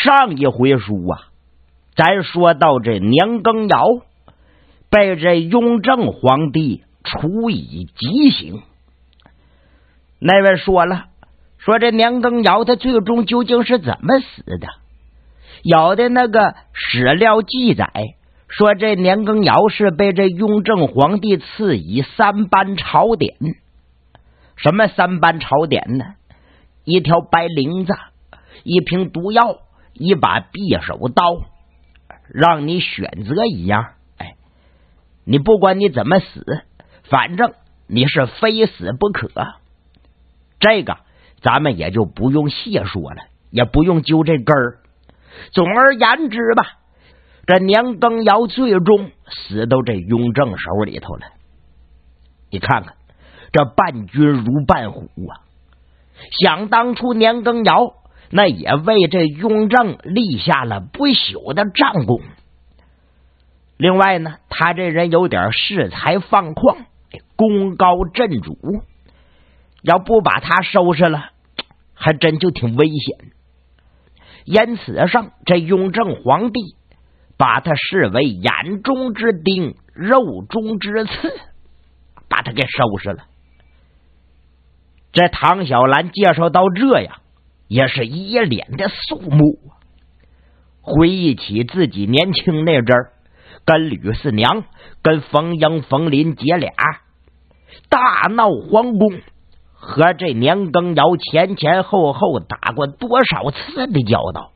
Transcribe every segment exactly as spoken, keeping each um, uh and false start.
上一回书啊，咱说到这年羹尧被这雍正皇帝处以极刑。那位说了，说这年羹尧他最终究竟是怎么死的？有的那个史料记载说，这年羹尧是被这雍正皇帝赐以三班朝典。什么三班朝典呢？一条白绫子，一瓶毒药，一把匕首刀，让你选择一样。哎，你不管你怎么死，反正你是非死不可。这个咱们也就不用细说了，也不用揪这根儿。总而言之吧，这年羹尧最终死到这雍正手里头了。你看看，这伴君如伴虎啊！想当初年羹尧那也为这雍正立下了不朽的战功。另外呢，他这人有点恃才放旷，功高震主，要不把他收拾了，还真就挺危险。因此上，这雍正皇帝把他视为眼中之钉，肉中之刺，把他给收拾了。这唐小兰介绍到这样，也是一脸的肃穆，回忆起自己年轻那阵儿，跟吕四娘、跟冯英、冯林姐俩大闹皇宫，和这年羹尧前前后后打过多少次的交道，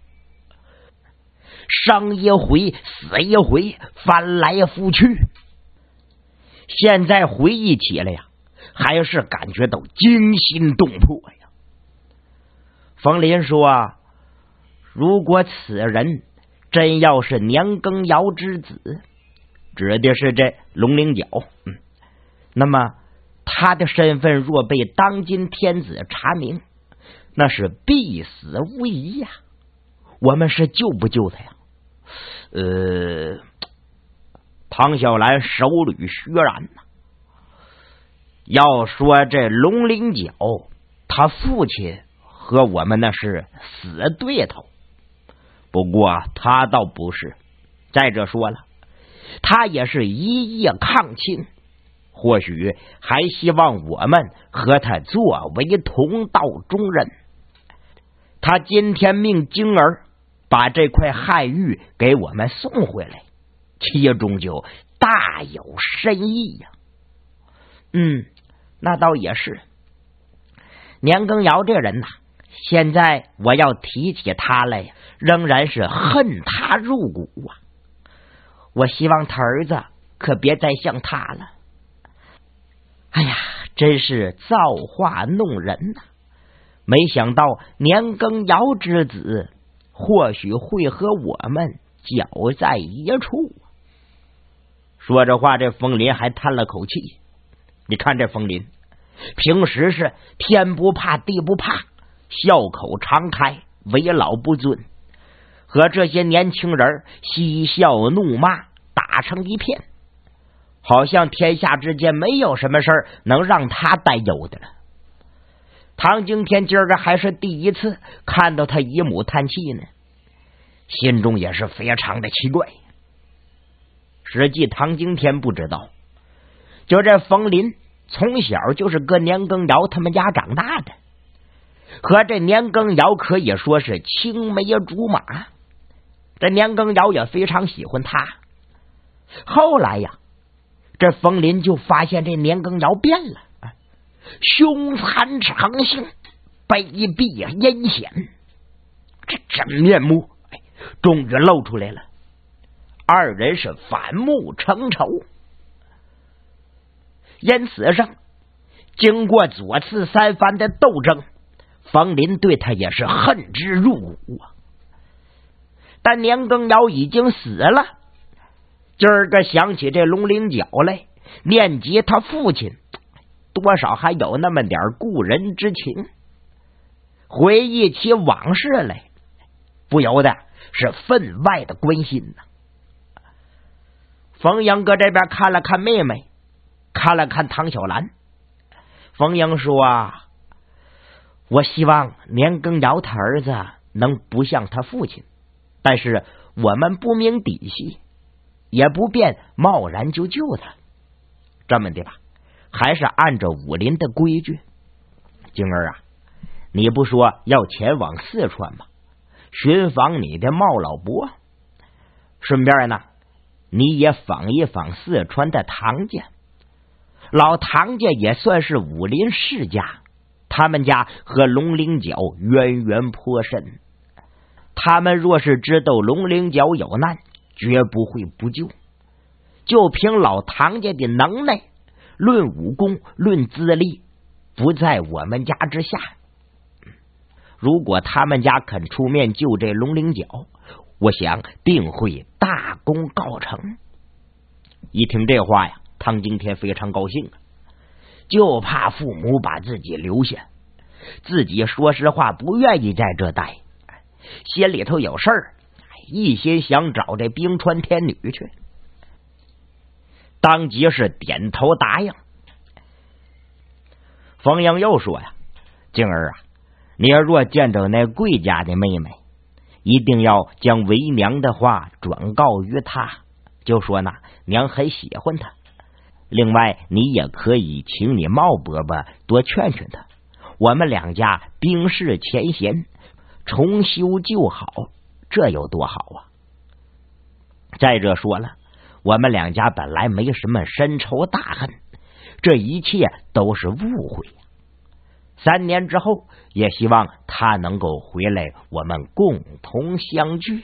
生一回死一回，翻来覆去。现在回忆起来呀，还是感觉到惊心动魄呀。冯林说，如果此人真要是年羹尧之子，指的是这龙陵角，嗯，那么他的身份若被当今天子查明，那是必死无疑呀。我们是救不救他呀？呃，唐小兰手捋虚然呐。要说这龙陵角，他父亲和我们那是死对头，不过他倒不是。再者说了，他也是一夜抗清，或许还希望我们和他作为同道中人。他今天命晶儿把这块汉玉给我们送回来，其中就大有深意呀。嗯，那倒也是。年羹尧这人呐、啊，现在我要提起他来，仍然是恨他入骨啊。我希望他儿子可别再像他了。哎呀，真是造化弄人呐、啊！没想到年羹尧之子或许会和我们搅在一处。说着话，这冯林还叹了口气。你看这冯林平时是天不怕地不怕，笑口常开，为老不尊，和这些年轻人嬉笑怒骂，打成一片，好像天下之间没有什么事儿能让他担忧的了。唐惊天今儿个还是第一次看到他姨母叹气呢，心中也是非常的奇怪。实际唐惊天不知道，就这冯林从小就是搁年羹尧他们家长大的，和这年羹尧可以说是青梅竹马，这年羹尧也非常喜欢他。后来呀，这冯林就发现这年羹尧变了，凶残成性，卑鄙阴险，这真面目哎，终于露出来了。二人是反目成仇，因此上经过左次三番的斗争，冯林对他也是恨之入骨啊。但年羹尧已经死了，今儿个想起这龙陵角来，念及他父亲，多少还有那么点故人之情，回忆起往事来，不由得是分外的关心呐。冯英搁这边看了看妹妹，看了看唐小兰。冯英说啊，我希望年羹尧他儿子能不像他父亲， 但是我们不明底细，也不便贸然就救他。这么的吧，还是按照武林的规矩，晶儿啊，你不说要前往四川吗？寻访你的茂老伯，顺便呢，你也访一访四川的唐家。老唐家也算是武林世家，他们家和龙灵角渊源颇深。他们若是知道龙灵角有难，绝不会不救。就凭老唐家的能耐，论武功，论资历，不在我们家之下。如果他们家肯出面救这龙灵角，我想定会大功告成。一听这话呀，唐惊天非常高兴，就怕父母把自己留下，自己说实话不愿意在这待，心里头有事儿，一心想找这冰川天女去。当即是点头答应。冯英又说呀，静儿啊，你若见着那贵家的妹妹，一定要将为娘的话转告于她，就说呢，娘很喜欢她。另外你也可以请你茂伯伯多劝劝她，我们两家冰释前嫌，重修旧好，这有多好啊！再者说了，我们两家本来没什么深仇大恨，这一切都是误会。三年之后，也希望他能够回来，我们共同相聚。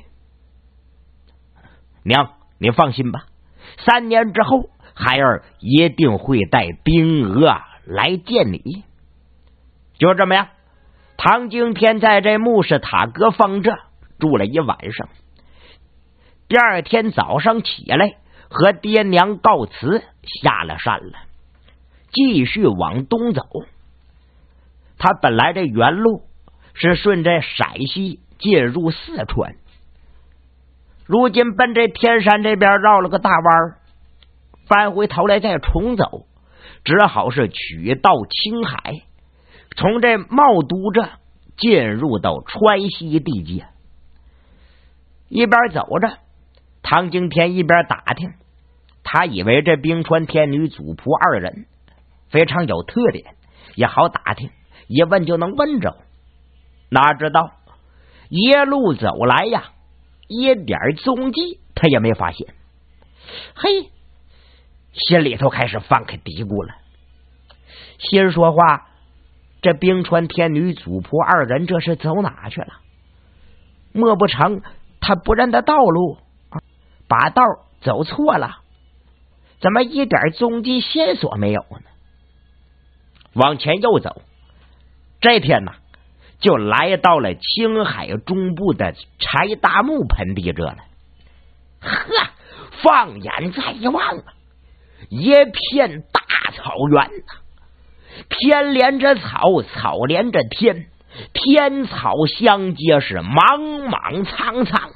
娘，你放心吧，三年之后，孩儿一定会带冰娥来见你。就这么样，唐惊天在这木氏塔阁放着住了一晚上。第二天早上起来，和爹娘告辞，下了山了，继续往东走。他本来这原路是顺着陕西进入四川，如今奔这天山这边绕了个大弯，翻回头来再重走，只好是取道青海，从这茂都这进入到川西地界。一边走着，唐惊天一边打听，他以为这冰川天女祖仆二人非常有特点，也好打听，一问就能问着。哪知道一路走来呀，一点踪迹他也没发现。嘿，心里头开始放开嘀咕了，心说话，这冰川天女祖仆二人这是走哪去了？莫不成他不认得道路，把道走错了？怎么一点踪迹线索没有呢？往前又走，这天呢，就来到了青海中部的柴达木盆地这了。呵，放眼再一望啊，一片大草原啊，天连着草，草连着天，天草相接，是莽莽苍苍，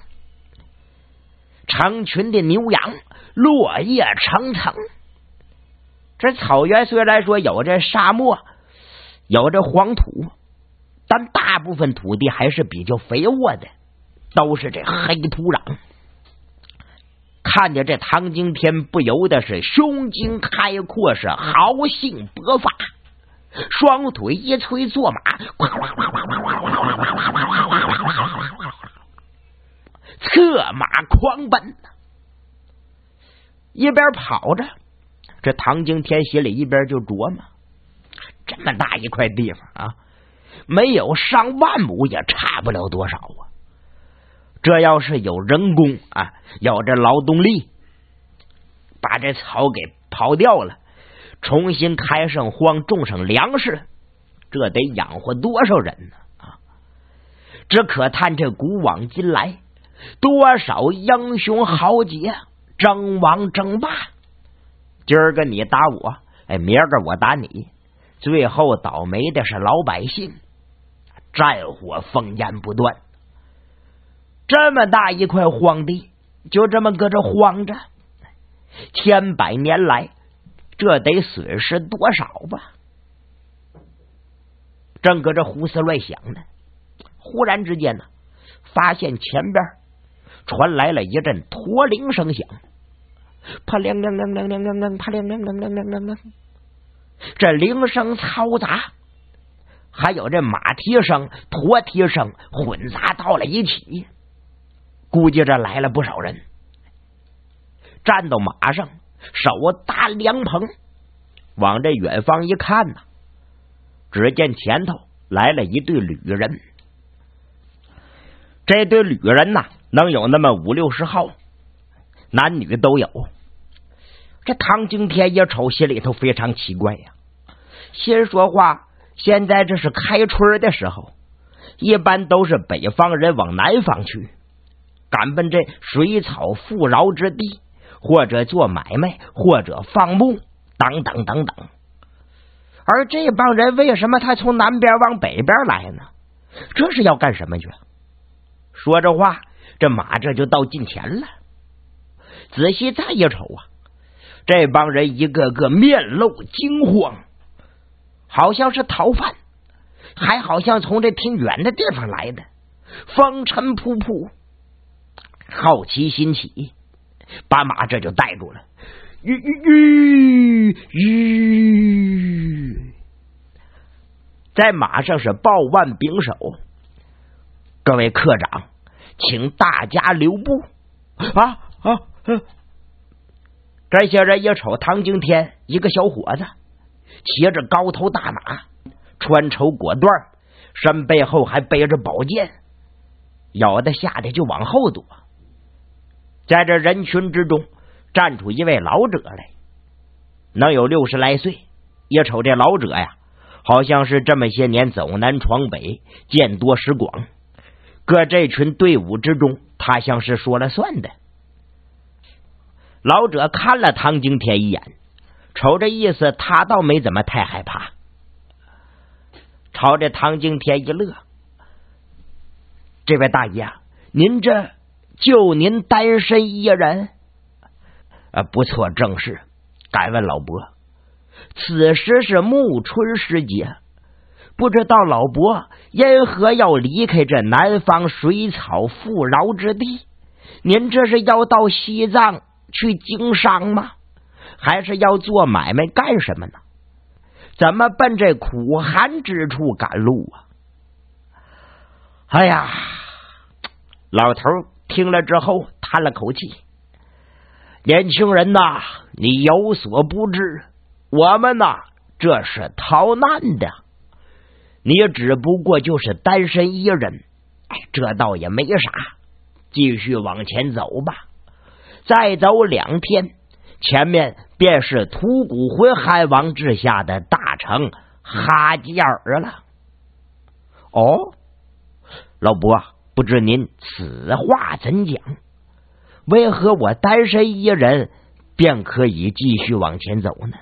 成群的牛羊落叶成层。这草原虽然说有这沙漠，有这黄土，但大部分土地还是比较肥沃的，都是这黑土壤。看见这唐惊天不由得是胸襟开阔，是豪兴勃发，双腿一催坐马，策马狂奔。一边跑着，这唐惊天心里一边就琢磨，这么大一块地方啊，没有上万亩也差不了多少啊。这要是有人工啊，有这劳动力，把这草给刨掉了，重新开上荒，种上粮食，这得养活多少人呢？啊！只可叹这古往今来，多少英雄豪杰争王争霸，今儿个你打我，哎，明儿个我打你，最后倒霉的是老百姓，战火烽烟不断。这么大一块荒地，就这么搁这荒着，千百年来，这得损失多少吧？正搁这胡思乱想呢，忽然之间呢，发现前边传来了一阵驼铃声响，啪铃铃铃铃铃铃铃，啪铃铃铃铃铃铃铃，这铃声嘈杂，还有这马蹄声、驼蹄声混杂到了一起，估计这来了不少人。站到马上，手搭凉棚，往这远方一看呢，只见前头来了一队旅人。这队旅人呐，能有那么五六十号，男女都有。这唐惊天一瞅，心里头非常奇怪呀，心说话，现在这是开春的时候，一般都是北方人往南方去，赶奔这水草富饶之地，或者做买卖，或者放牧，等等等等。而这帮人为什么他从南边往北边来呢？这是要干什么去？说着话，这马这就到近前了。仔细再一瞅啊，这帮人一个个面露惊慌，好像是逃犯，还好像从这挺远的地方来的，风尘仆仆。好奇心起，把马这就带住了。吁吁吁，在马上是抱腕拱手，各位科长，请大家留步啊啊！啊这些人一瞅唐惊天，一个小伙子，骑着高头大马，穿绸裹缎，身背后还背着宝剑，有的吓得就往后躲。在这人群之中站出一位老者来，能有六十来岁。一瞅这老者呀，好像是这么些年走南闯北，见多识广，搁这群队伍之中，他像是说了算的。老者看了唐惊天一眼，瞅这意思，他倒没怎么太害怕，朝着唐惊天一乐：“这位大爷，您这就您单身一人？啊，不错，正是。敢问老伯，此时是暮春时节，不知道老伯因何要离开这南方水草富饶之地？您这是要到西藏去经商吗？还是要做买卖干什么呢？怎么奔这苦寒之处赶路啊？”哎呀，老头听了之后叹了口气：“年轻人呐，你有所不知，我们呐这是逃难的，你只不过就是单身一人，哎，这倒也没啥，继续往前走吧。再走两天，前面便是吐谷浑汗王治下的大城哈吉尔了。”哦，老伯，不知您此话怎讲？为何我单身一人便可以继续往前走呢？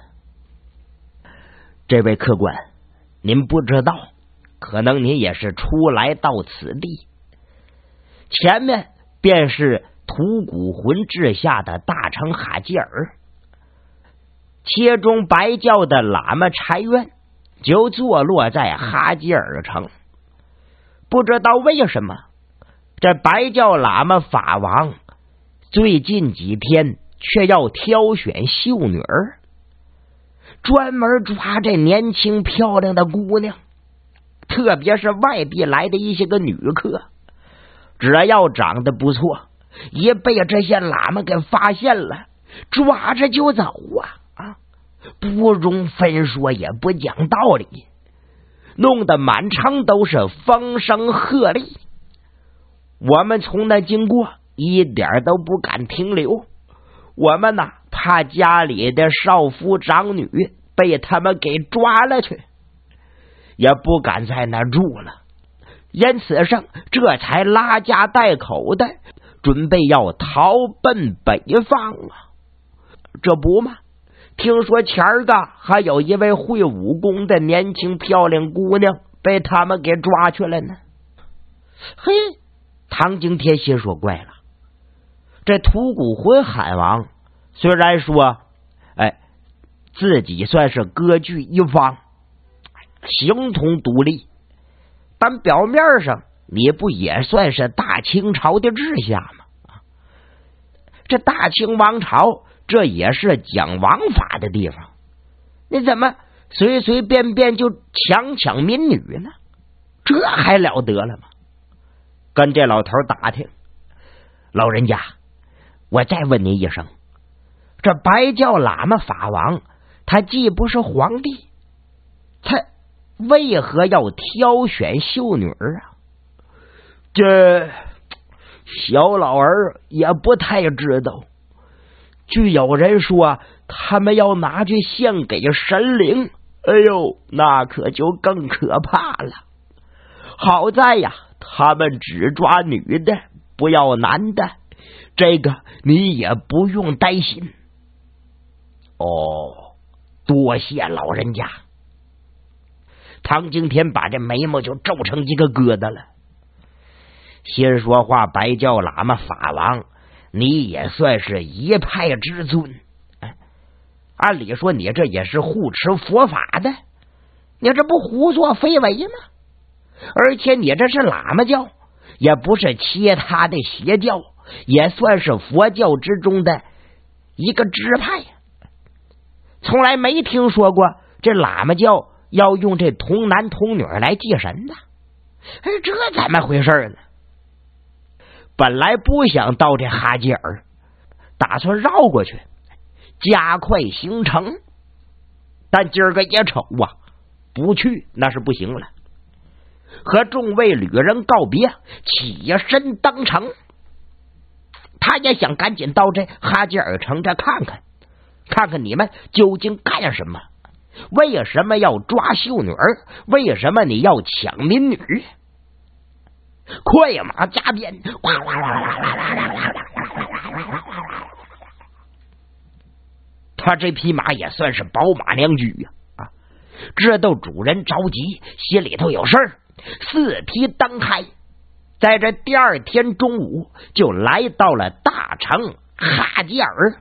这位客官，您不知道，可能您也是初来到此地。前面便是吐谷浑治下的大城哈吉尔，其中白教的喇嘛禅院就坐落在哈吉尔城。不知道为什么，这白教喇嘛法王最近几天却要挑选秀女儿，专门抓这年轻漂亮的姑娘，特别是外地来的一些个女客，只要长得不错，一被这些喇嘛给发现了，抓着就走啊啊！不容分说，也不讲道理，弄得满城都是风声鹤唳。我们从那经过，一点都不敢停留。我们呢，怕家里的少妇长女被他们给抓了去，也不敢在那住了。因此上，这才拉家带口的，准备要逃奔北方啊！这不嘛，听说前儿个还有一位会武功的年轻漂亮姑娘被他们给抓去了呢。嘿，唐惊天心说怪了，这吐谷浑汗王虽然说哎自己算是割据一方，形同独立，但表面上你不也算是大清朝的治下吗？ 这大清王朝这也是讲王法的地方，你怎么随随便便就强抢民女呢？这还了得了吗？跟这老头打听，老人家，我再问你一声，这白教喇嘛法王他既不是皇帝，他为何要挑选秀女啊？这小老儿也不太知道，据有人说他们要拿去献给神灵，哎呦，那可就更可怕了。好在呀，他们只抓女的，不要男的，这个你也不用担心。哦，多谢老人家。唐惊天把这眉毛就皱成一个疙瘩了，心说话，白教喇嘛法王，你也算是一派之尊，哎，按理说你这也是护持佛法的，你这不胡作非为吗？而且你这是喇嘛教，也不是其他的邪教，也算是佛教之中的一个支派，从来没听说过这喇嘛教要用这童男童女来祭神的，哎，这怎么回事呢？本来不想到这哈吉尔，打算绕过去加快行程，但今儿个一瞅啊，不去那是不行了，和众位旅人告别，起身登城。他也想赶紧到这哈吉尔城这看看，看看你们究竟干什么，为什么要抓秀女儿，为什么你要抢民女？快马加鞭，他这匹马也算是宝马良驹呀！啊，知道主人着急，心里头有事儿，四蹄蹬开，在这第二天中午就来到了大城哈吉尔。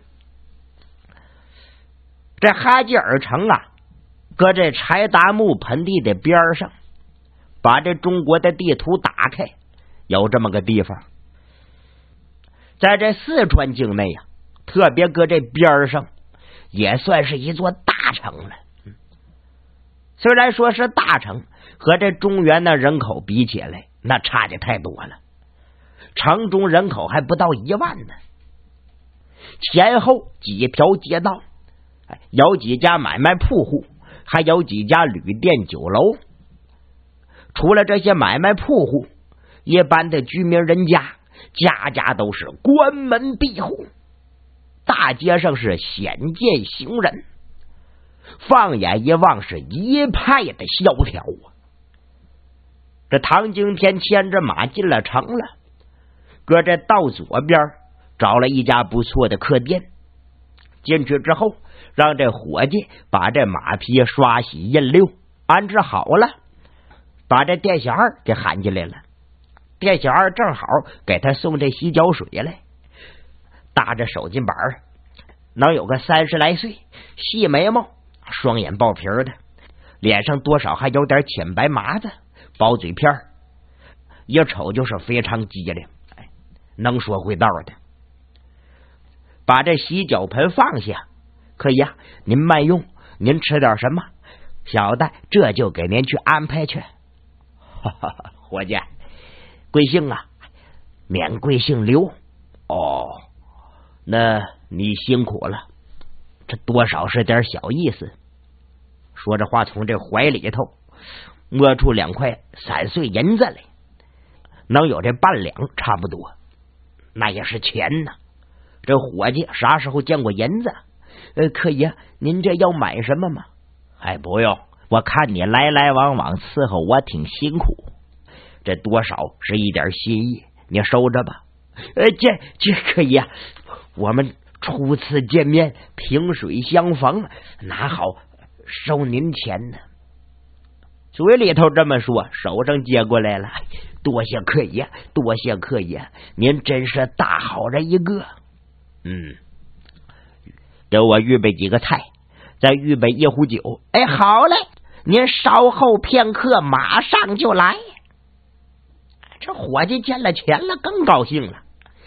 这哈吉尔城啊，搁这柴达木盆地的边上，把这中国的地图打开，有这么个地方。在这四川境内啊，特别搁这边上，也算是一座大城了。虽然说是大城，和这中原的人口比起来，那差的太多了。城中人口还不到一万呢，前后几条街道，有几家买卖铺户，还有几家旅店酒楼。除了这些买卖铺户，一般的居民人家家家都是关门闭户，大街上是鲜见行人，放眼一望是一派的萧条啊。这唐惊天牵着马进了城了，搁这道左边找了一家不错的客店，进去之后让这伙计把这马匹刷洗印溜安置好了，把这店小二给喊进来了。店小二正好给他送这洗脚水来，搭着手巾板，能有个三十来岁，细眉毛，双眼爆皮的，脸上多少还有点浅白麻子，薄嘴片，一瞅就是非常机灵，能说会道的。把这洗脚盆放下，可以啊，您慢用，您吃点什么，小的这就给您去安排去。哈哈，伙计，贵姓啊？免贵姓刘。哦，那你辛苦了，这多少是点小意思。说着话，从这怀里头摸出两块散碎银子来，能有这半两差不多，那也是钱呢。这伙计啥时候见过银子？呃，可以啊，您这要买什么吗？哎，不用，我看你来来往往伺候我挺辛苦，这多少是一点心意，你收着吧。呃，这这可以啊，我们初次见面，萍水相逢，哪好收您钱呢？嘴里头这么说，手上接过来了。多谢客爷，多谢客爷，您真是大好人一个。嗯，给我预备几个菜，再预备一壶酒。哎，好嘞，您稍后片刻，马上就来。这伙计见了钱了，更高兴了，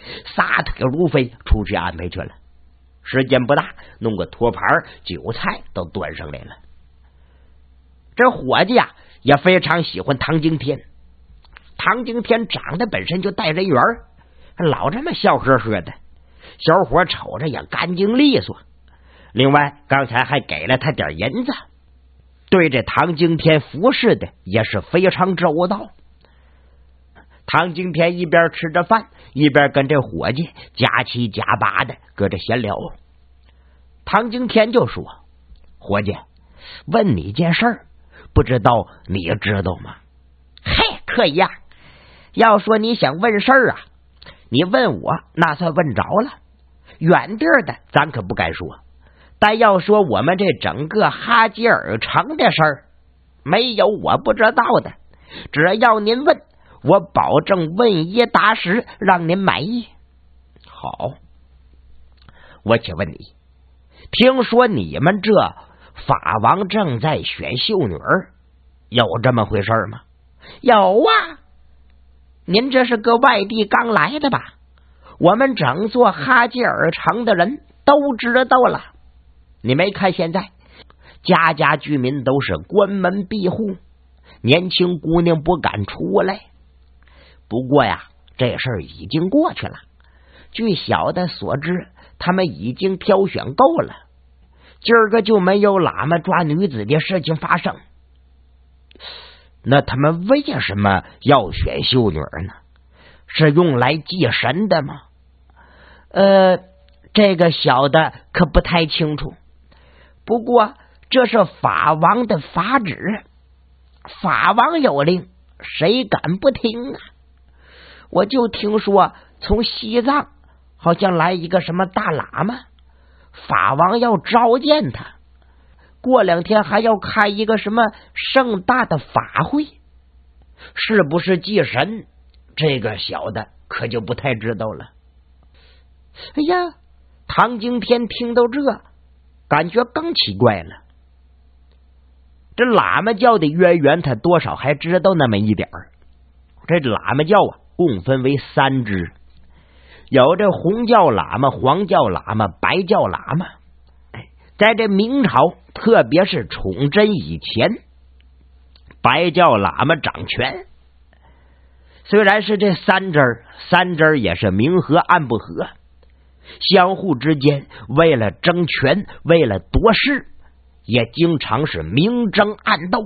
撒腿如飞出去安排去了。时间不大，弄个托盘酒菜都端上来了。这伙计啊也非常喜欢唐惊天，唐惊天长得本身就带人缘，老这么笑呵呵的，小伙瞅着也干净利索。另外刚才还给了他点银子，对这唐惊天服侍的也是非常周到。唐惊天一边吃着饭，一边跟这伙计加七加八的搁这闲聊。唐惊天就说：伙计，问你件事儿，不知道你知道吗？嘿，可以呀、啊。要说你想问事儿啊，你问我那算问着了。远地儿的咱可不敢说，但要说我们这整个哈吉尔城的事儿，没有我不知道的。只要您问，我保证问一答十，让您满意。好，我请问你，听说你们这法王正在选秀女儿，有这么回事吗？有啊。您这是个外地刚来的吧？我们整座哈吉尔城的人都知道了。你没看现在家家居民都是关门闭户，年轻姑娘不敢出来。不过呀，这事儿已经过去了。据小的所知，他们已经挑选够了，今儿个就没有喇嘛抓女子的事情发生。那他们为什么要选秀女儿呢？是用来祭神的吗？呃，这个小的可不太清楚。不过这是法王的法旨，法王有令，谁敢不听啊？我就听说从西藏好像来一个什么大喇嘛，法王要召见他，过两天还要开一个什么盛大的法会，是不是祭神？这个小的可就不太知道了。哎呀，唐惊天听到这，感觉更奇怪了。这喇嘛教的渊源，他多少还知道那么一点儿。这喇嘛教啊，共分为三支，有这红教喇嘛、黄教喇嘛、白教喇嘛。在这明朝，特别是崇祯以前，白教喇嘛掌权。虽然是这三支儿，三支儿也是明和暗不和，相互之间为了争权，为了夺势，也经常是明争暗斗。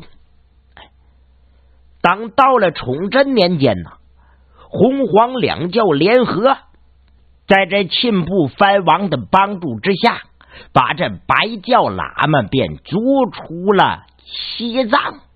当到了崇祯年间呢，红黄两教联合，在这庆部藩王的帮助之下，把这白教喇嘛便逐出了西藏。